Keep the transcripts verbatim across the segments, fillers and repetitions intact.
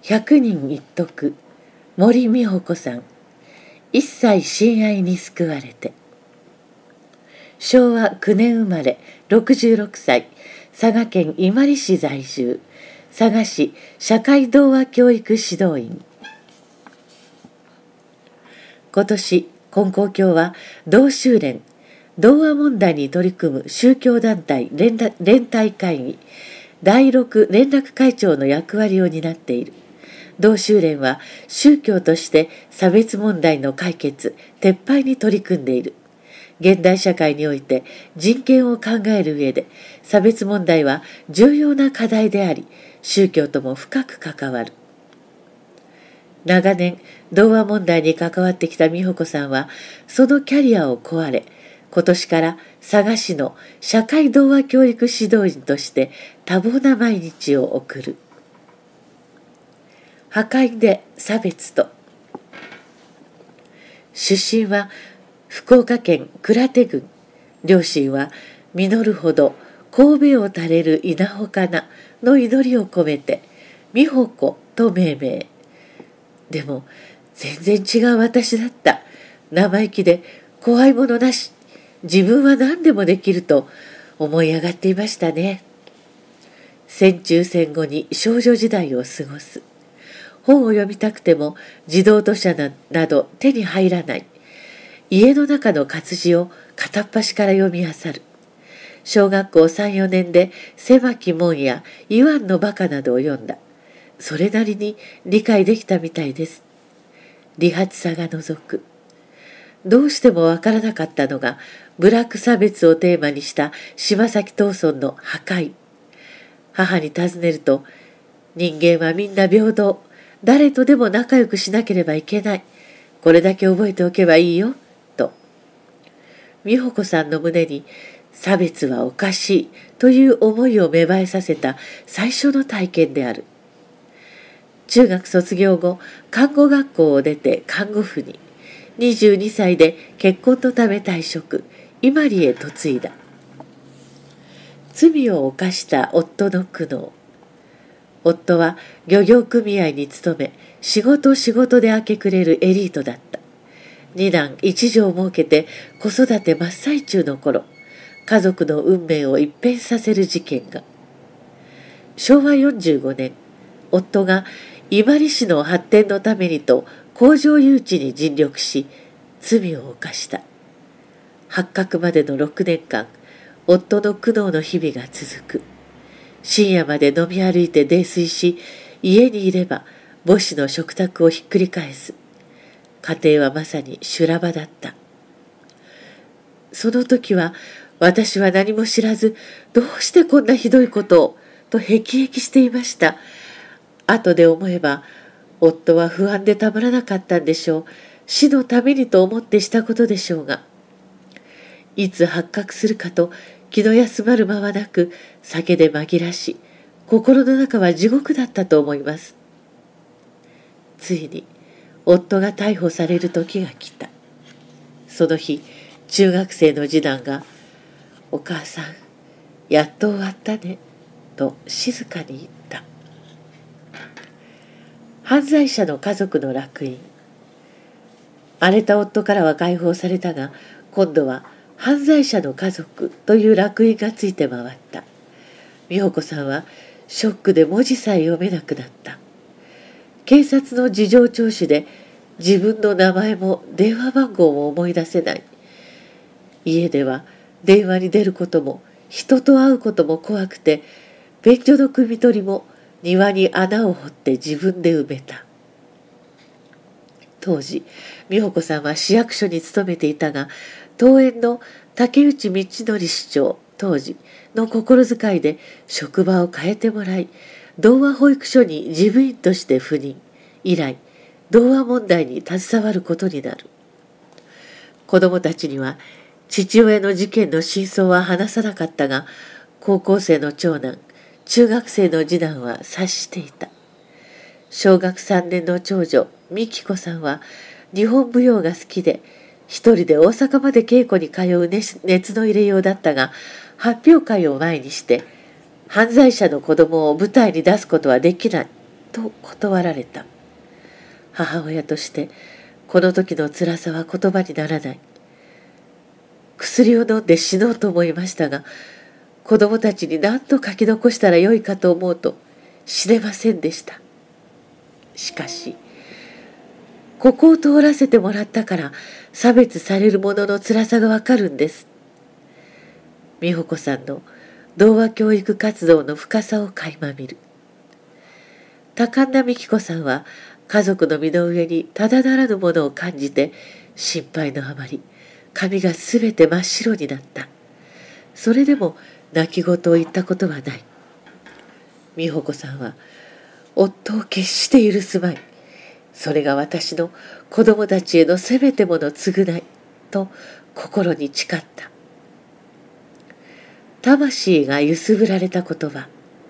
百人一徳森美穂子さん。一切親愛に救われて。しょうわきゅうねん生まれ、ろくじゅうろくさい、佐賀県伊万里市在住、佐賀市社会童話教育指導員。今年金光教は同州連童話問題に取り組む宗教団体連連帯会議だいろく連絡会長の役割を担っている。同州連は宗教として差別問題の解決撤廃に取り組んでいる。現代社会において人権を考える上で差別問題は重要な課題であり、宗教とも深く関わる。長年童話問題に関わってきた美穂子さんは、そのキャリアを問われ、今年から佐賀市の社会童話教育指導員として多忙な毎日を送る。破壊で差別と。出身は福岡県鞍手郡。両親は実るほど神戸を垂れる稲穂かなの祈りを込めて美穂子と命名。でも全然違う私だった。生意気で怖いものなし、自分は何でもできると思い上がっていましたね。戦中戦後に少女時代を過ごす。本を読みたくても児童図書など手に入らない。家の中の活字を片っ端から読み漁る。小学校さん、よねんで狭き門やイワンのバカなどを読んだ。それなりに理解できたみたいです。利発さが除く。どうしてもわからなかったのが、部落差別をテーマにした島崎藤村の破壊。母に尋ねると、人間はみんな平等。誰とでも仲良くしなければいけない。これだけ覚えておけばいいよ、と。美穂子さんの胸に、差別はおかしいという思いを芽生えさせた最初の体験である。中学卒業後、看護学校を出て看護婦に。にじゅうにさいで結婚のため退職、伊万里へ嫁いだ。罪を犯した夫の苦悩。夫は漁業組合に勤め、仕事仕事で明け暮れるエリートだった。二男一女を設けて子育て真っ最中の頃、家族の運命を一変させる事件が。しょうわよんじゅうごねん、夫が伊万里市の発展のためにと工場誘致に尽力し、罪を犯した。発覚までのろくねんかん、夫の苦悩の日々が続く。深夜まで飲み歩いて泥酔し、家にいれば母子の食卓をひっくり返す。家庭はまさに修羅場だった。その時は私は何も知らず、どうしてこんなひどいことを、とへきへきしていました。後で思えば、夫は不安でたまらなかったんでしょう。死のためにと思ってしたことでしょうが。いつ発覚するかと気の休まる間はなく、酒で紛らし、心の中は地獄だったと思います。ついに夫が逮捕される時が来た。その日、中学生の次男が、お母さん、やっと終わったね、と静かに言った。犯罪者の家族の烙印。荒れた夫からは解放されたが、今度は犯罪者の家族という烙印がついて回った。美穂子さんはショックで文字さえ読めなくなった。警察の事情聴取で自分の名前も電話番号も思い出せない。家では電話に出ることも人と会うことも怖くて、便所の汲み取りも庭に穴を掘って自分で埋めた。当時美穂子さんは市役所に勤めていたが、当園の竹内道則市長当時の心遣いで職場を変えてもらい、童話保育所に事務員として赴任。以来童話問題に携わることになる。子供たちには父親の事件の真相は話さなかったが、高校生の長男、中学生の次男は察していた。小学さんねんの長女美紀子さんは日本舞踊が好きで、一人で大阪まで稽古に通う熱の入れようだったが、発表会を前にして犯罪者の子供を舞台に出すことはできないと断られた。母親としてこの時の辛さは言葉にならない。薬を飲んで死のうと思いましたが、子供たちに何と書き残したらよいかと思うと死ねませんでした。しかし、ここを通らせてもらったから差別される者の辛さがわかるんです。美穂子さんの童話教育活動の深さを垣間見る。多感な美紀子さんは家族の身の上にただならぬものを感じて、心配のあまり髪がすべて真っ白になった。それでも泣き言を言ったことはない。美穂子さんは夫を決して許すまい。それが私の子供たちへのせめてもの償いと心に誓った。魂が揺すぶられた言葉。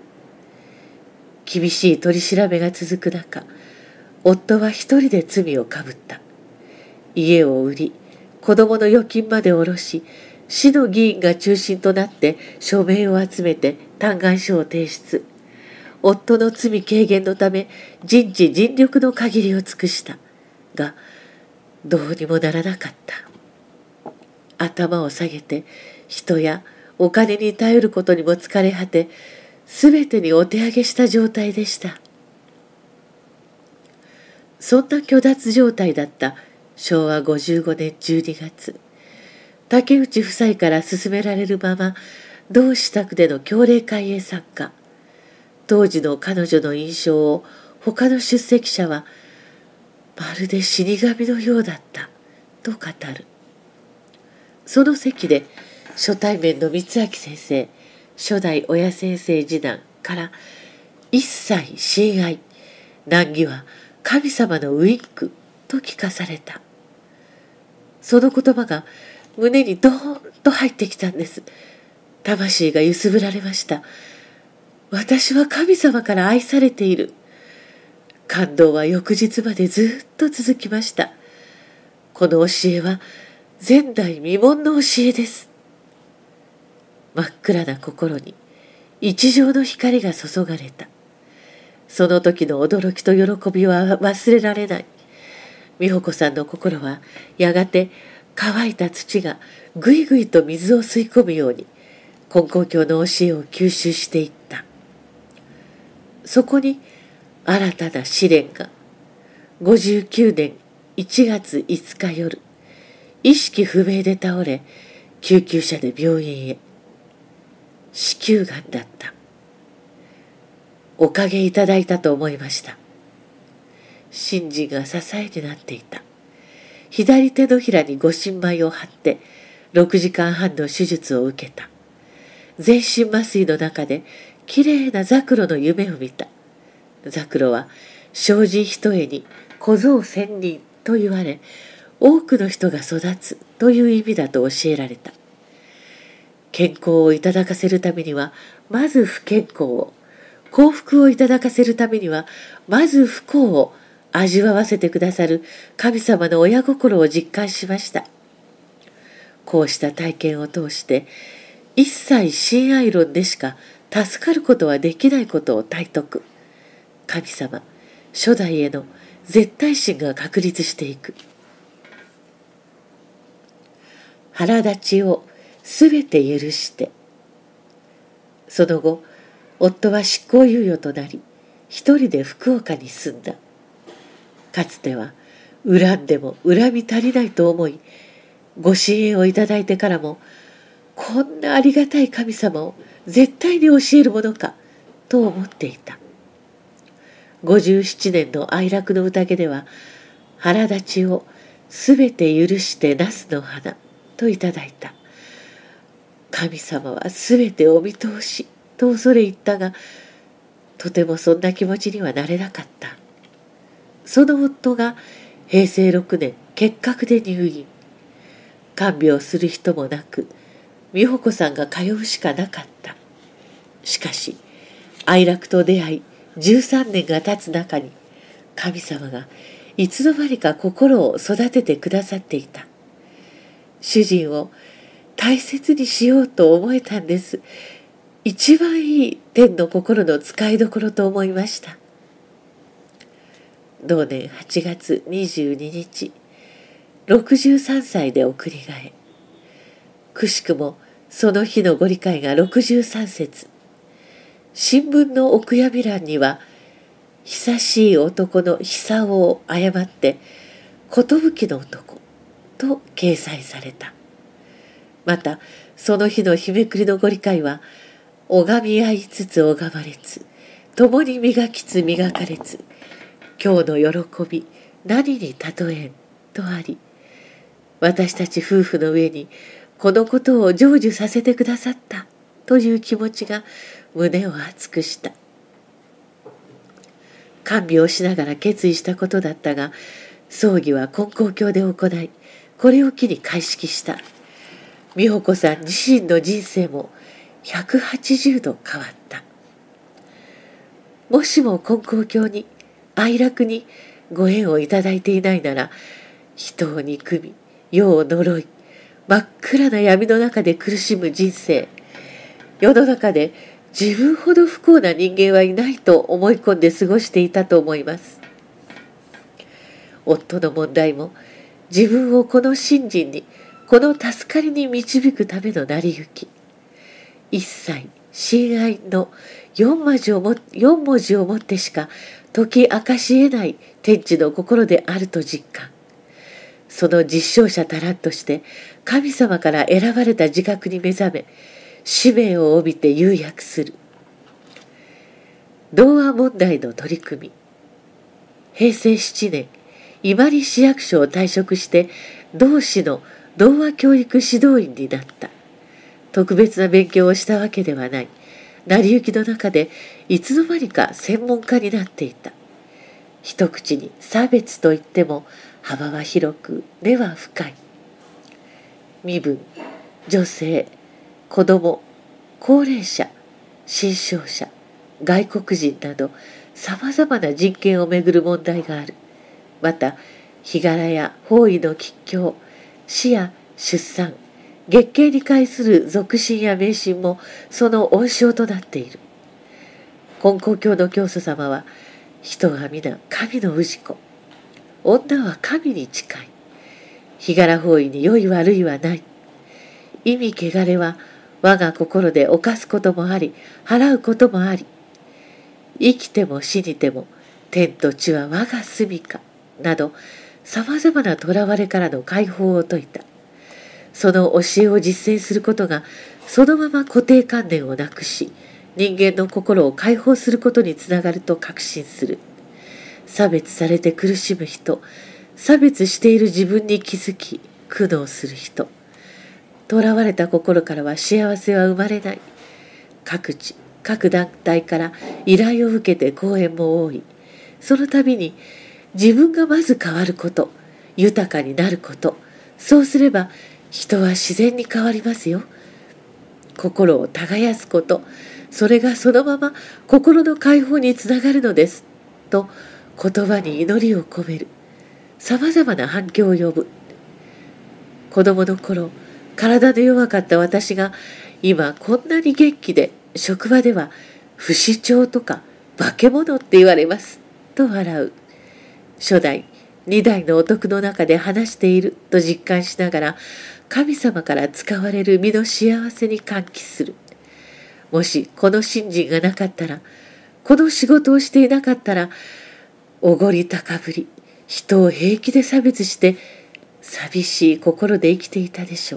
厳しい取り調べが続く中、夫は一人で罪をかぶった。家を売り、子供の預金まで下ろし、市の議員が中心となって署名を集めて嘆願書を提出。夫の罪軽減のため人知尽力の限りを尽くした。が、どうにもならなかった。頭を下げて人やお金に頼ることにも疲れ果て、すべてにお手上げした状態でした。そんな虚脱状態だったしょうわごじゅうごねんじゅうにがつ、竹内夫妻から勧められるまま同支度での協励会へ参加。当時の彼女の印象を他の出席者はまるで死神のようだったと語る。その席で初対面の光明先生、初代親先生次男から一切親愛、難儀は神様のウインクと聞かされた。その言葉が胸にドーンと入ってきたんです。魂が揺すぶられました。私は神様から愛されている。感動は翌日までずっと続きました。この教えは前代未聞の教えです。真っ暗な心に一条の光が注がれた。その時の驚きと喜びは忘れられない。美穂子さんの心はやがて乾いた土がぐいぐいと水を吸い込むように根高教の教えを吸収していった。そこに新たな試練が。ごじゅうきゅうねんいちがついつか夜、意識不明で倒れ救急車で病院へ。子宮がんだった。おかげいただいたと思いました。信心が支えになっていた。左手のひらにご神米を貼ってろくじかんはんの手術を受けた。全身麻酔の中できれいなザクロの夢を見た。ザクロは障子一重に小僧千人と言われ、多くの人が育つという意味だと教えられた。健康をいただかせるためにはまず不健康を、幸福をいただかせるためにはまず不幸を味わわせてくださる神様の親心を実感しました。こうした体験を通して一切親愛論でしか助かることはできないことを体得。神様初代への絶対心が確立していく。腹立ちをすべて許して。その後夫は執行猶予となり一人で福岡に住んだ。かつては恨んでも恨み足りないと思い、ご支援をいただいてからもこんなありがたい神様を絶対に教えるものかと思っていた。ごじゅうななねんの哀楽の宴では腹立ちをすべて許してナスの花といただいた。神様はすべてお見通しと恐れ入ったが、とてもそんな気持ちにはなれなかった。その夫がへいせいろくねん結核で入院。看病する人もなく美穂子さんが通うしかなかった。しかし哀楽と出会いじゅうさんねんが経つ中に神様がいつの間にか心を育ててくださっていた。主人を大切にしようと思えたんです。一番いい天の心の使いどころと思いました。 同年はちがつにじゅうににち、ろくじゅうさんさいで送りがえ。くしくもその日のご理解がろくじゅうさんせつ。新聞のお悔やみ欄には、久しい男の久を誤って寿の男と掲載された。またその日の日めくりのご理解は、拝み合いつつ拝まれつ、共に磨きつ磨かれつ、今日の喜び何に例えんとあり、私たち夫婦の上にこのことを成就させてくださったという気持ちが胸を熱くした。看病しながら決意したことだったが、葬儀は金光教で行い、これを機に開式した。美穂子さん自身の人生もひゃくはちじゅうど変わった。もしも金光教に愛楽にご縁をいただいていないなら、人を憎み世を呪い、真っ暗な闇の中で苦しむ人生、世の中で自分ほど不幸な人間はいないと思い込んで過ごしていたと思います。夫の問題も、自分をこの信心に、この助かりに導くための成り行き、一切親愛の四文字をも四文字をもってしか解き明かし得ない天地の心であると実感。その実証者たらんとして神様から選ばれた自覚に目覚め、使命を帯びて釉薬する。童話問題の取り組み。へいせいしちねん、伊万里市役所を退職して同市の童話教育指導員になった。特別な勉強をしたわけではない。成り行きの中でいつの間にか専門家になっていた。一口に差別といっても幅は広く根は深い。身分、女性、子供、高齢者、新商者、外国人などさまざまな人権をめぐる問題がある。また日柄や方位の吉凶、死や出産、月経に関する俗信や迷信もその温床となっている。金光教の教祖様は、人は皆神の氏子、女は神に近い。日柄方位に良い悪いはない。意味汚れは我が心で犯すこともあり、払うこともあり。生きても死にても天と地は我が住処など、さまざまな囚われからの解放を説いた。その教えを実践することが、そのまま固定観念をなくし、人間の心を解放することにつながると確信する。差別されて苦しむ人、差別している自分に気づき苦悩する人、囚われた心からは幸せは生まれない。各地各団体から依頼を受けて講演も多い。その度に自分がまず変わること、豊かになること、そうすれば人は自然に変わりますよ。心を耕すこと、それがそのまま心の解放につながるのですと言葉に祈りを込める。さまざまな反響を呼ぶ。子供の頃、体の弱かった私が今こんなに元気で、職場では不死鳥とか化け物って言われますと笑う。初代二代のお徳の中で話していると実感しながら、神様から使われる身の幸せに歓喜する。もしこの信心がなかったら、この仕事をしていなかったら、おごり高ぶり、人を平気で差別して寂しい心で生きていたでしょう。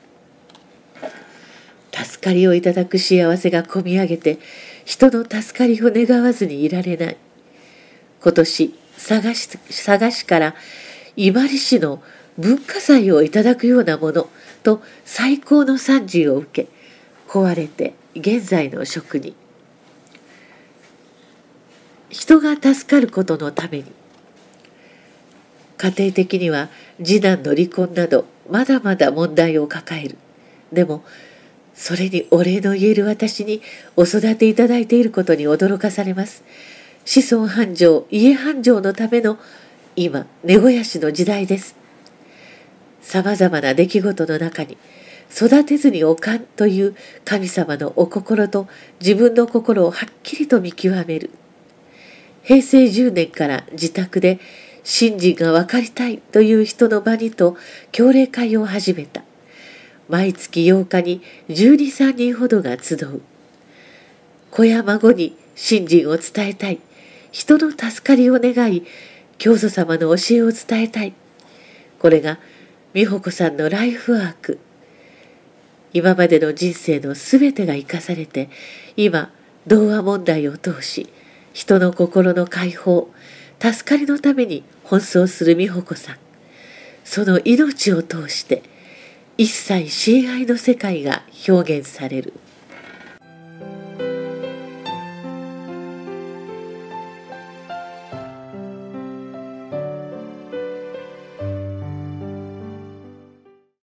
助かりをいただく幸せがこみ上げて、人の助かりを願わずにいられない。今年佐賀市、佐賀市から伊万里市の文化財をいただくようなものと最高の賛辞を受け、壊れて現在の職に。人が助かることのために。家庭的には次男の離婚などまだまだ問題を抱える。でもそれにお礼の言える私にお育ていただいていることに驚かされます。子孫繁盛、家繁盛のための今、猫やしの時代です。さまざまな出来事の中に、育てずにおかんという神様のお心と自分の心をはっきりと見極める。 へいせいじゅうねんから自宅で信心が分かりたいという人の場にと教例会を始めた。毎月ようかにじゅうに、さんにんほどが集う。子や孫に信心を伝えたい。人の助かりを願い、教祖様の教えを伝えたい。これが美穂子さんのライフワーク。今までの人生のすべてが生かされて、今、童話問題を通し、人の心の解放、助かりのために奔走する美穂子さん。その命を通して、一切親愛の世界が表現される。